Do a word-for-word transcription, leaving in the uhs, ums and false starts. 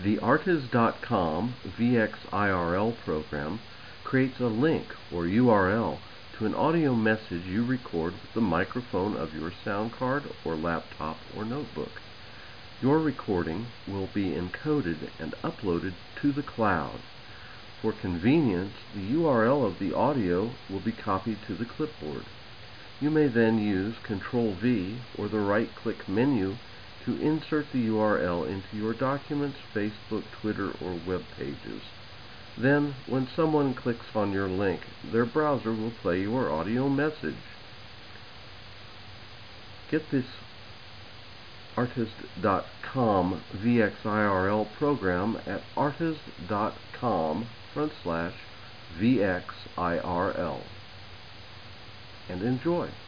The Artiz dot com V X I R L program creates a link or U R L to an audio message you record with the microphone of your sound card or laptop or notebook. Your recording will be encoded and uploaded to the cloud. For convenience, the U R L of the audio will be copied to the clipboard. You may then use control V or the right-click menu to insert the U R L into your documents, Facebook, Twitter, or web pages. Then, when someone clicks on your link, their browser will play your audio message. Get this Artiz dot com V X I R L program at artiz dot com front slash V X I R L and enjoy.